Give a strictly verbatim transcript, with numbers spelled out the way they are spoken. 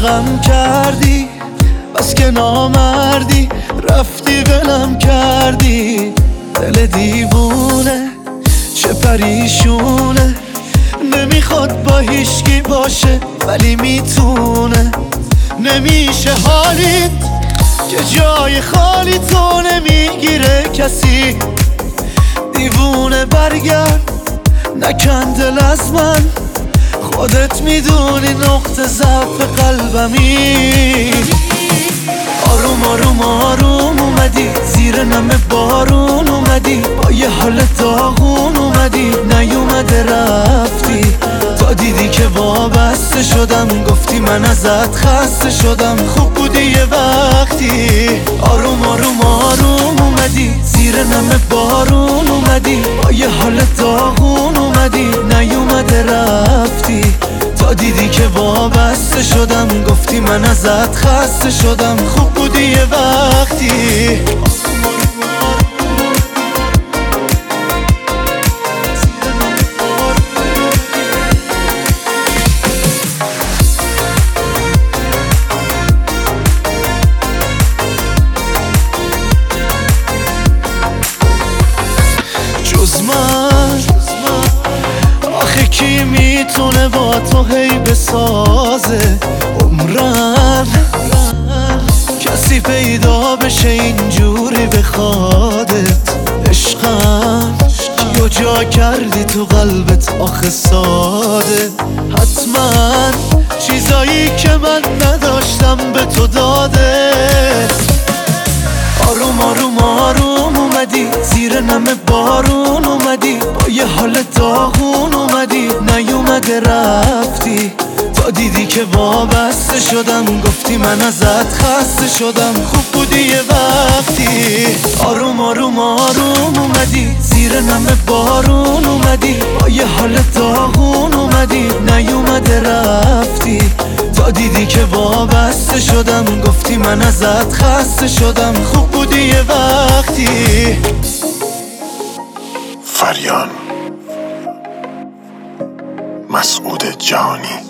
عاشقم کردی، بس که نامردی رفتی ولم کردی. دل دیوونه چه پریشونه، نمیخواد با هیچکی باشه ولی میتونه. نمیشه حالیت که جای خالی تو نمیگیره کسی. دیوونه برگرد نکن دل از من، خودت میدونی نقطه ضعف قلبمی. آروم آروم آروم اومدی زیر نم بارون اومدی، با یه حال داغون اومدی نیومده رفتی. تا دیدی که وابسته شدم گفتی من ازت خسته شدم، خوب بودی یه وقتی. آروم آروم آروم اومدی زیر نم بارون اومدی، با یه حال داغون اومدی نیومده رفتی. تا دیدی که وابسته شدم گفتی من ازت خسته شدم، خوب بودی یه وقتی. جز من آخه کی میتونه با تو هی بسازه عمرن؟ کسی پیدا بشه اینجوری بخوادت. عشقم کیو جا کردی تو قلبت آخه ساده؟ حتما چیزایی که من نداشتم به تو داده. آروم آروم آروم اومدی زیر نم بارون اومدی، با یه حال داغون اومدی نیومده رفتی. تا دیدی که وابسته شدم گفتی من ازت خسته شدم، خوب بودی یه وقتی. آروم آروم آروم اومدی زیر نم بارون اومدی، با یه حال داغون اومدی نیومده رفتی. تا دیدی که وابسته شدم گفتی من ازت خسته شدم، خوب بودی یه وقتی. فریان مسعود جانی.